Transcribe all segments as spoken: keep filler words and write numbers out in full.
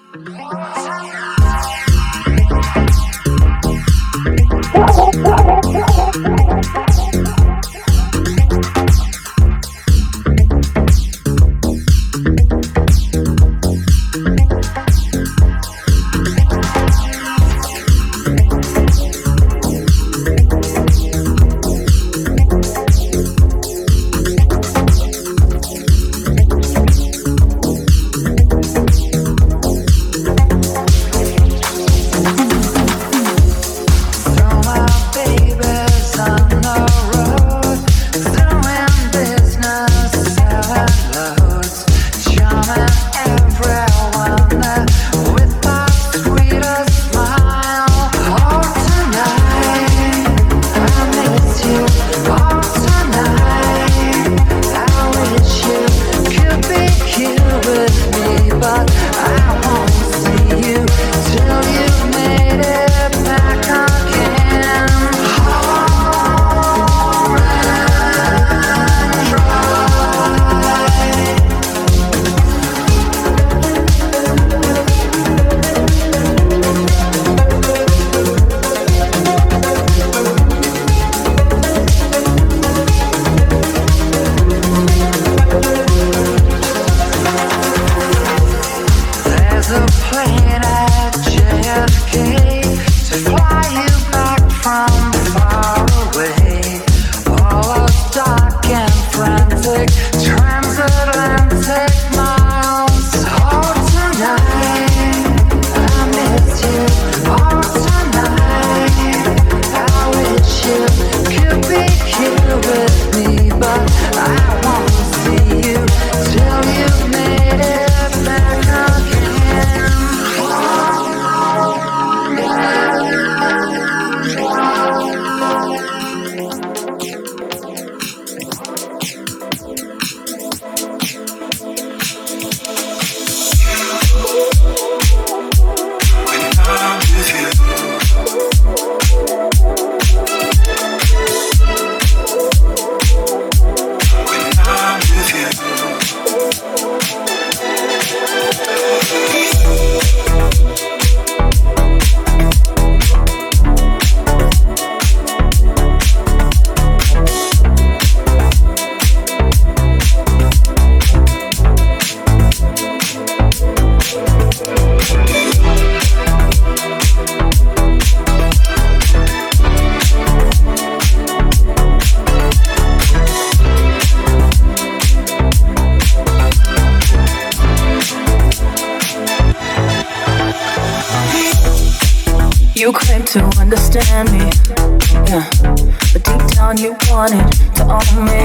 You claim to understand me, yeah, but deep down you wanted to own me.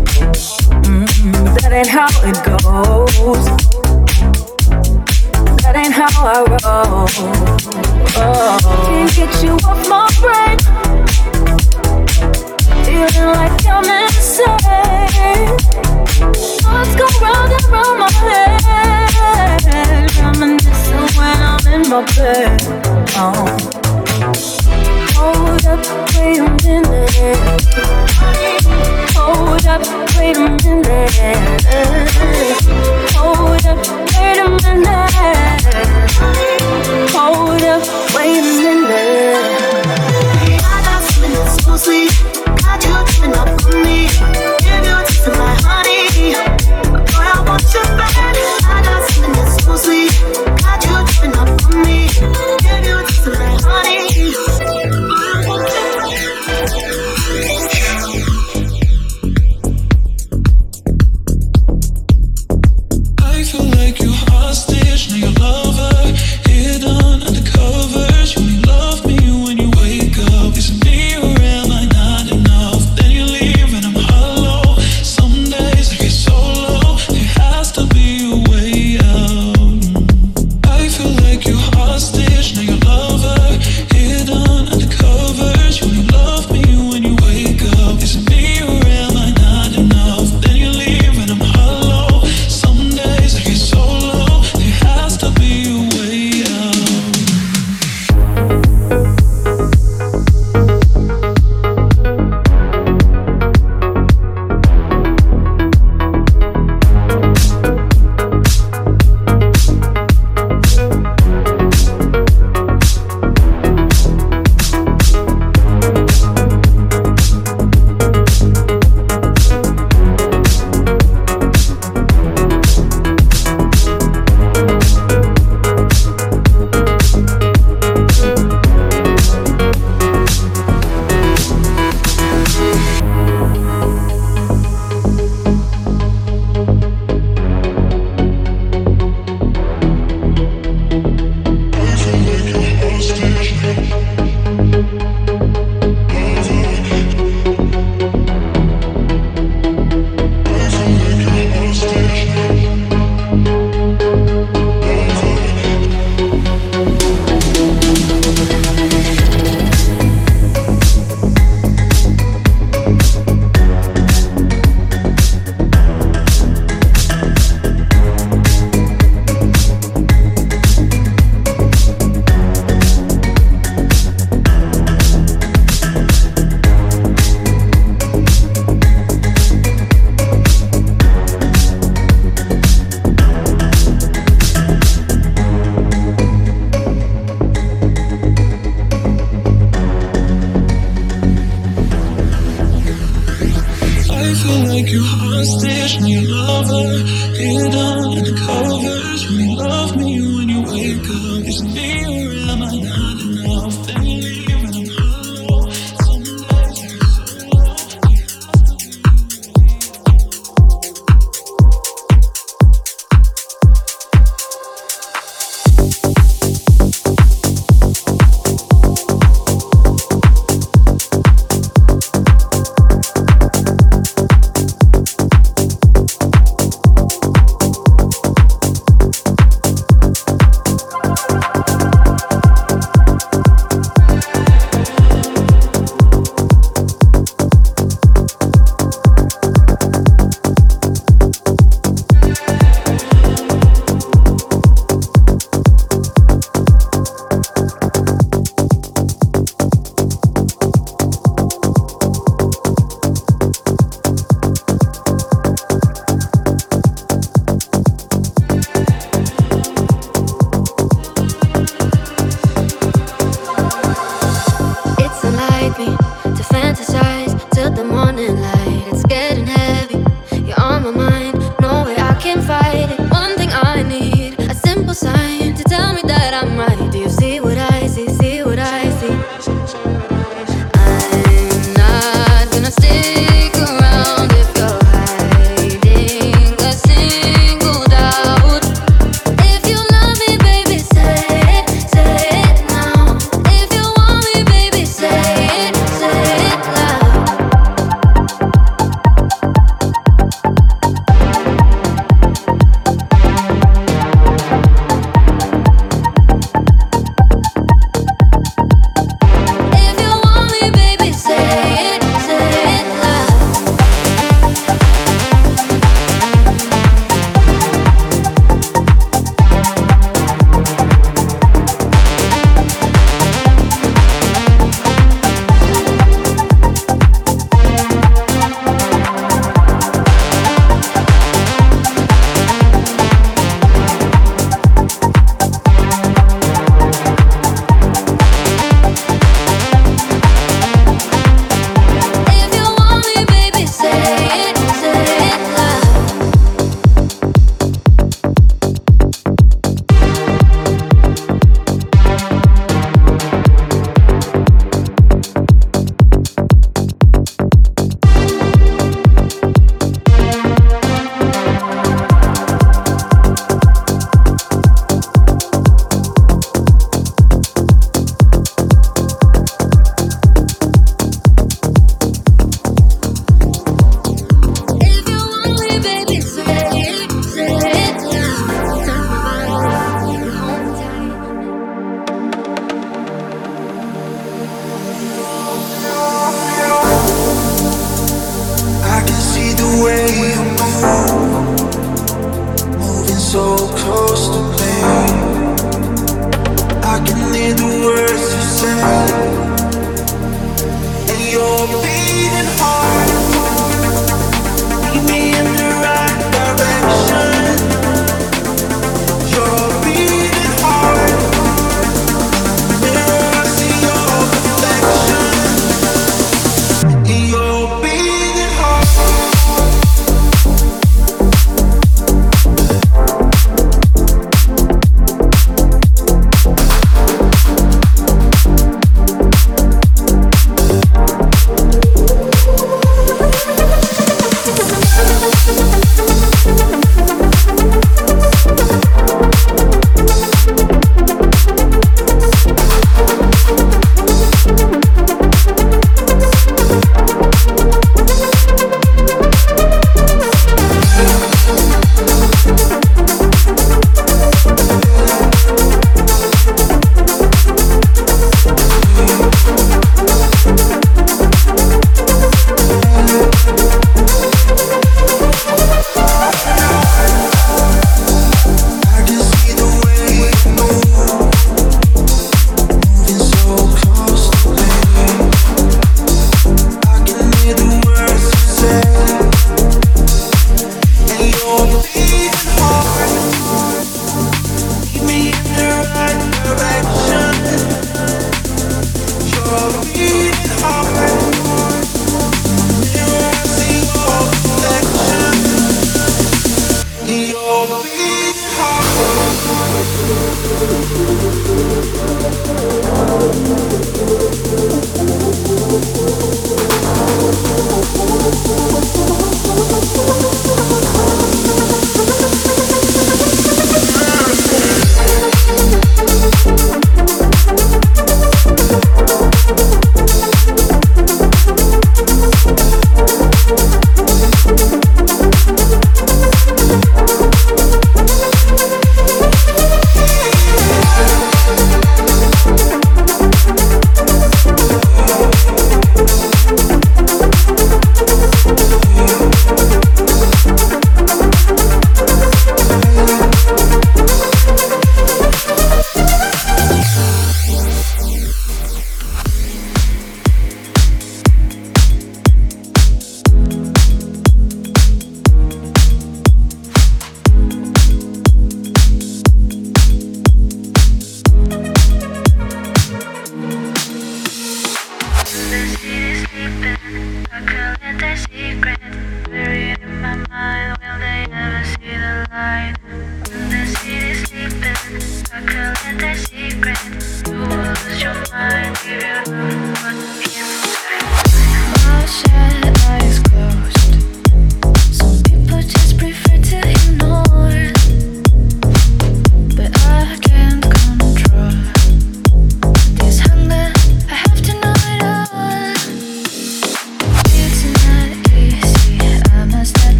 Mm-hmm. But that ain't how it goes. That ain't how I roll. Oh. Can't get you off my brain. Feeling like I'm insane. Thoughts go round and round my head. Reminiscing when I'm in my bed. Oh. Hold up, wait a minute. Hold up, wait a minute. Hold up, wait a minute. Hold up, wait a minute. I got something so sweet. Got you tripping up on me. Give you a taste of my honey. Boy, I want you bad. I got something so sweet. Got you tripping up on me. Give you a taste of my hostage when you love her. Hid under covers when you love me. When you wake up, is it me or am I not enough? Then you leave and I'm hollow. Some days I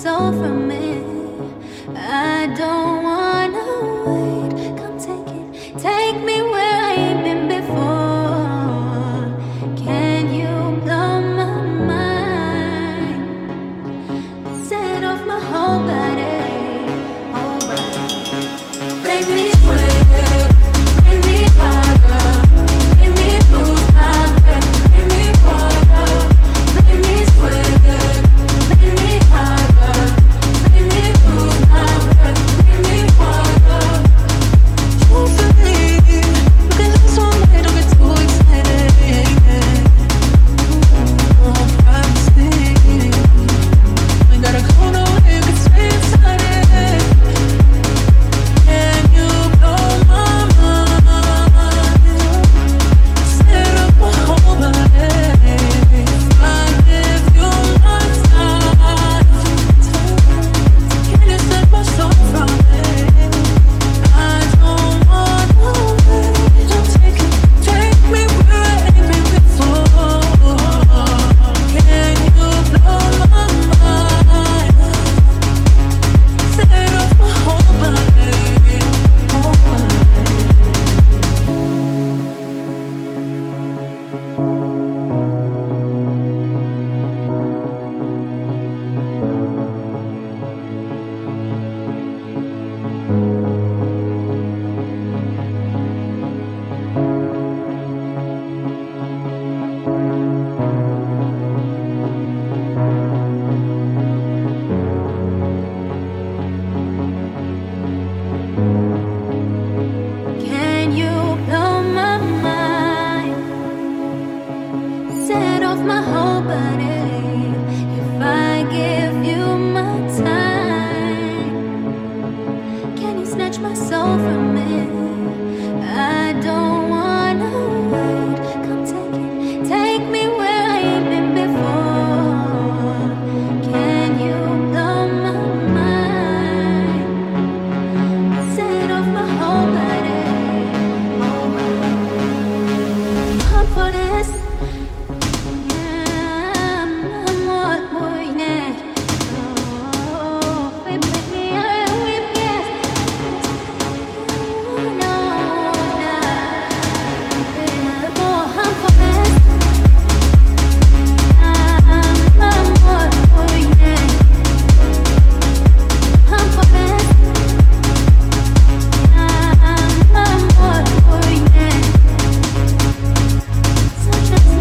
soul from me. I don't wanna wait. Come take it, take me where I ain't been before. Can you blow my mind? Set off my whole body, whole body. Make me sweat, make me harder, make me lose my breath, make me harder, make me sweat, make me harder, make me lose my breath, make me harder. Truthfully, you can lose all night, don't get too excited. Oh, privacy, we gotta go nowhere, you can stay inside it. Can you blow my mind? Set up my whole body. If I give you my time, can you set my soul from me? I don't wanna wait. Don't take it, take me where I ain't been before. Can you blow my mind? Set up my whole body, whole body. Can you blow my mind? Set off my whole body. If I give you my time, can you snatch my soul from me? I don't wanna wait. Come take it, take me where I ain't been before. Can you blow my mind? Set off my whole body, whole body. Up for this, yeah, I'm what boy next. Oh, whip me, I whip yes. No, no, oh, I'm for this. I'm, I'm what boy next. I'm for this. I'm what boy next. Such a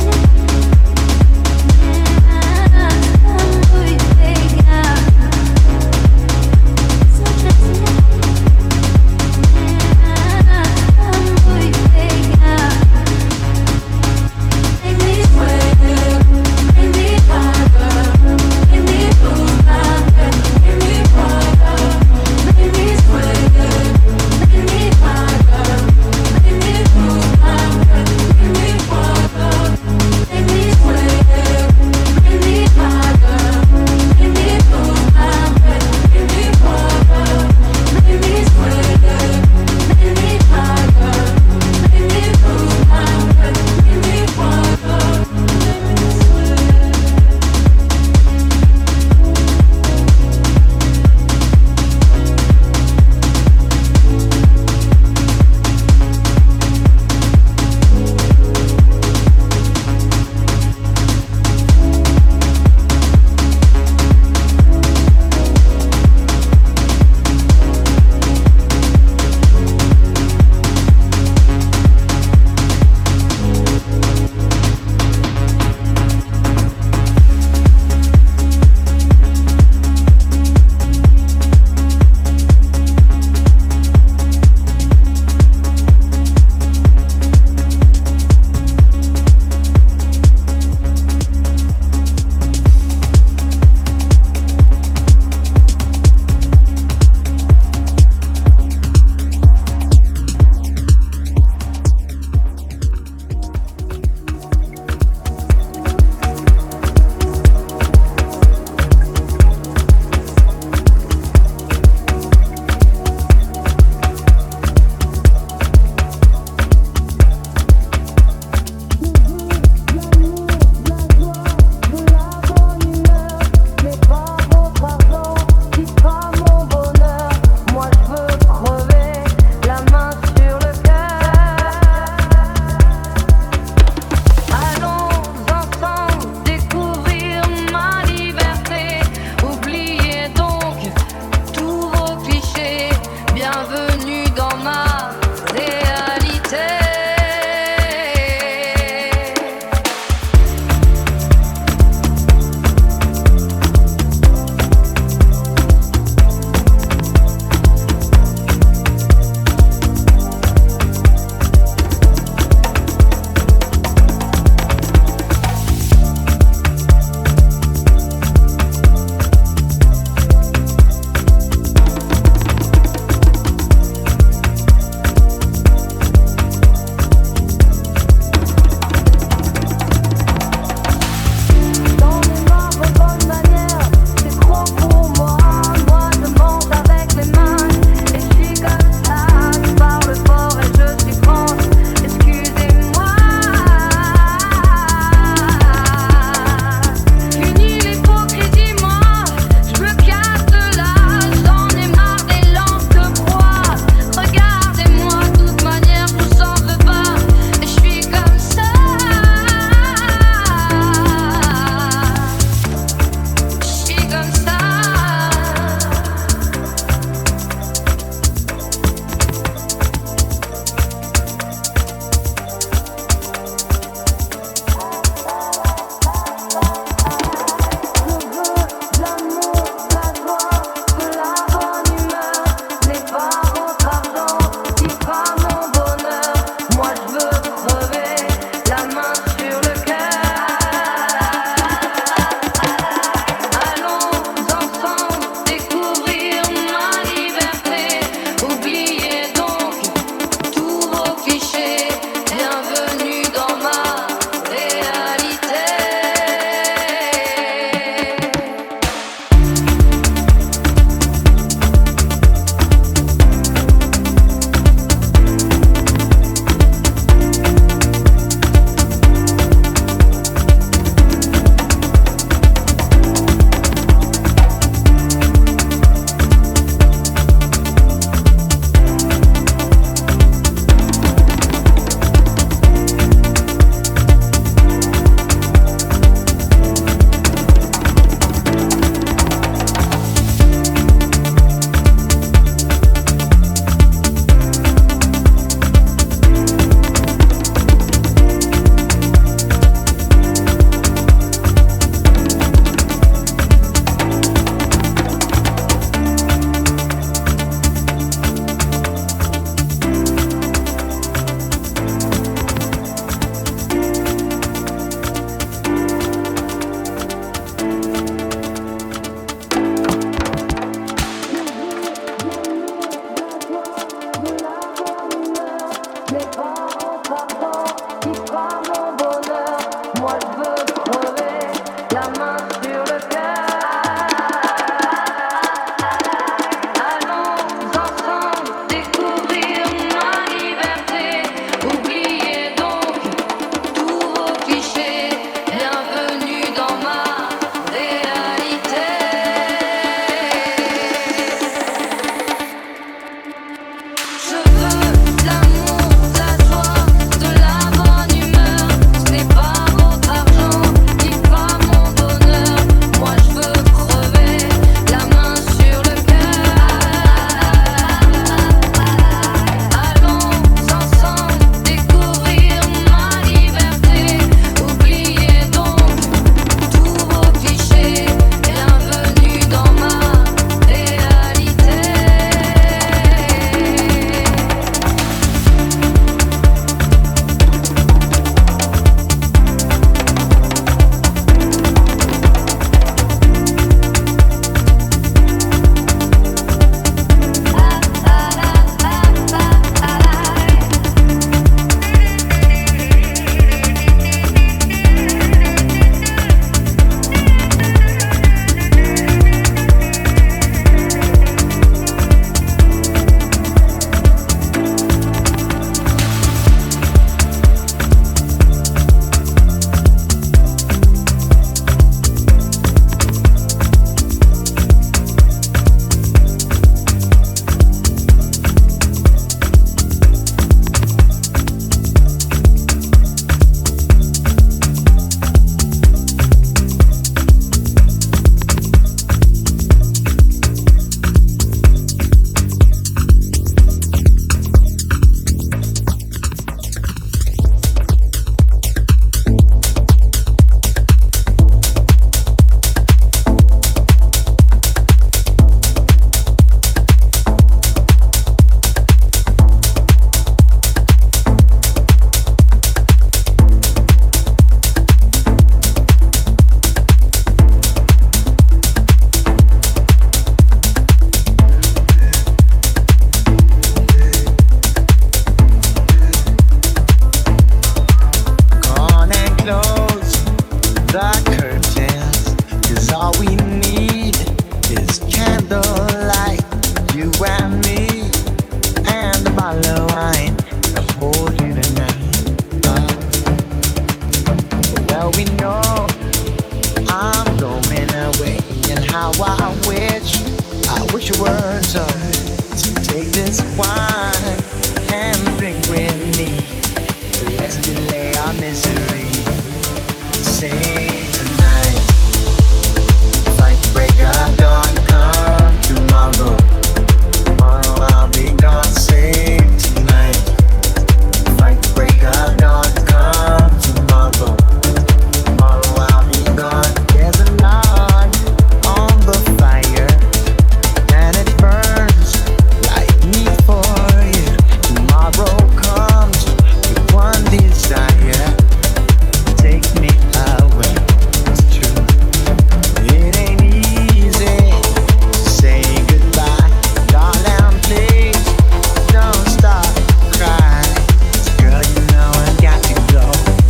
we know I'm going away, and how I wish, I wish you were so to take this wine and drink with me. Let's delay our misery. Say tonight, fight break of dawn, come tomorrow. Tomorrow I'll be gone. Say tonight, fight break of dawn, come tomorrow. Tomorrow I'll be gone. There's a log on the fire, and it burns like me for you. Tomorrow comes with one desire. Take me away. It's true. It ain't easy to say goodbye, darling. Please don't stop crying. Girl, you know I got to go.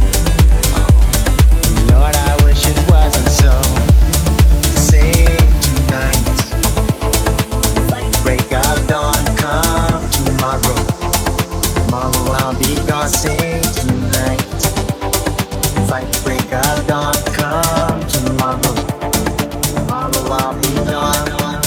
Lord, I wish it wasn't so. Say tonight, break of dawn, come tomorrow. Tomorrow I'll be gone. Say tonight, fight break of dawn, come tomorrow. Tomorrow I'll be gone.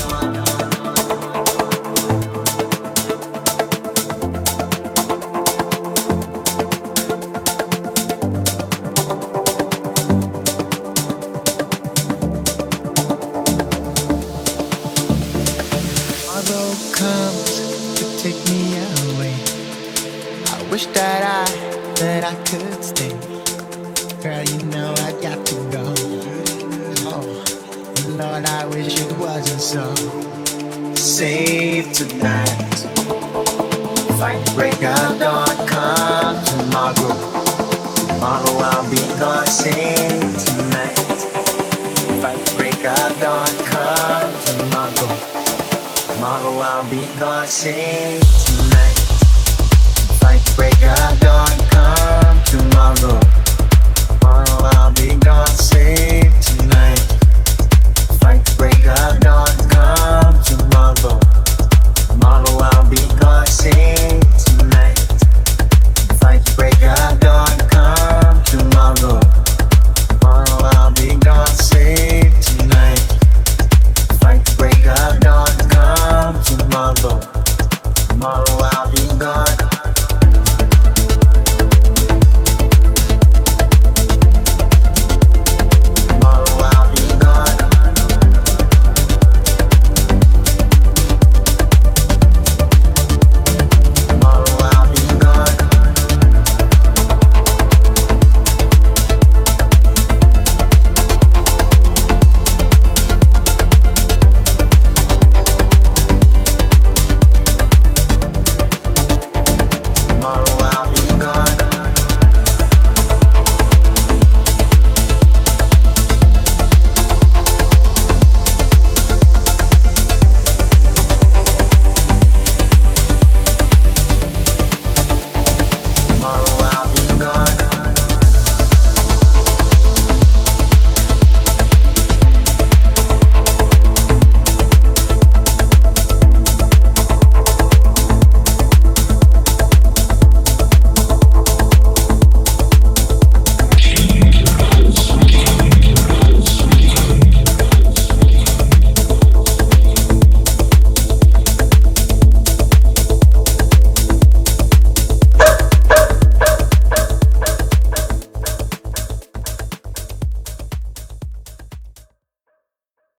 Tomorrow comes to take me away. I wish that I, that I could stay. Girl, you know I got to go. Oh, Lord, I wish it wasn't so. Save tonight. Fight break of dawn, come tomorrow. Tomorrow I'll be gone. Save tonight. Fight break of dawn, come tomorrow. Tomorrow I'll be gone. Save tonight. Fight break of dawn, come